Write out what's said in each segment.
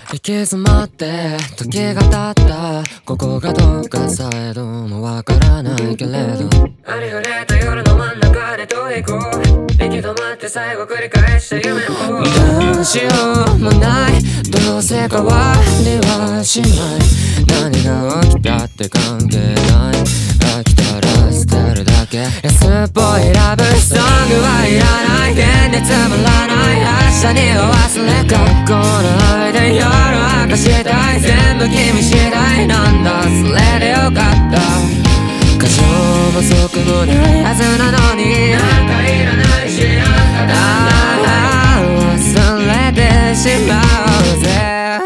行き詰まって時が経ったここがどうかさえどもわからないけれどありふれた夜の真ん中でどう行こう行き止まって最後繰り返した夢をどうしようもないどうせ変わりはしない何が起きたって関係ない飽きたら捨てるだけ安っぽいラブソングはいらない現実つまらない明日には忘れ学校の間夜明かしたい全部君次第なんだそれでよかった過剰も遅くもないはずなのになんかいらないしなんか忘れてしまうぜ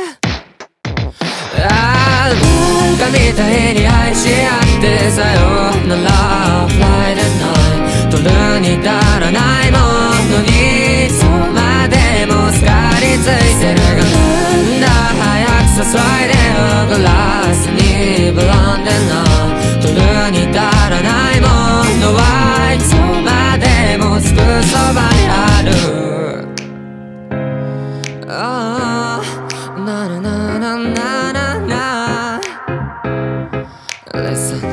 バカみたいに愛し合ってさよなら Friday night 取るに足らないものにいつまでもすがりついてるがなんだ早く注いでよグラスにブランデーな取るに足らないものはいつまでもすぐそばにあるななななななな Listen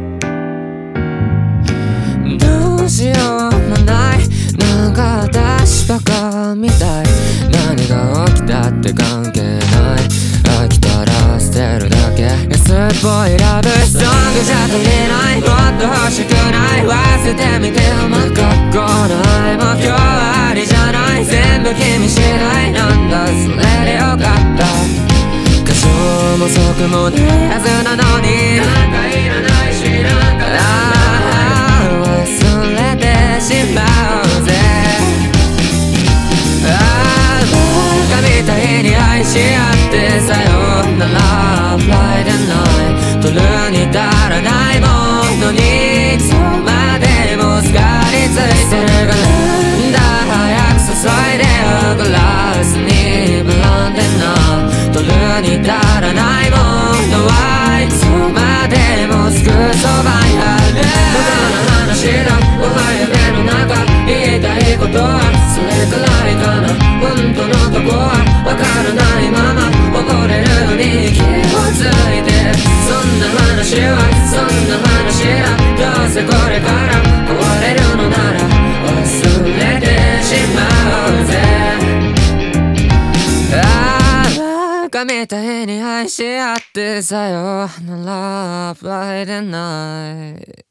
どうしようもないなんか私バカみたい何が起きたって関係ない飽きたら捨てるだけ安っぽいラブソングじゃ足りないもっと欲しくない忘れてみてよま学校の愛も今日はありじゃない全部君次第なんだそれでよかった過剰も遅くもないはずなのになんかいらないしなんか忘れてしまうぜバカみたいに愛し合ってさよなら Friday night 取るに足らないものにいつまでもすがりついてるがなんだ早く注いでよグラスにブランデーな取るに足らないものはいつまでもすぐそばにある無駄な話だおはよ目の中言いたいことはそれくらいかな本当のとこはわからないまま溺れるのに気をついてそんな話はそんな話だどうせこれから壊れるのなら忘れてしまうぜバカみたいに愛し合ってさよなら Friday night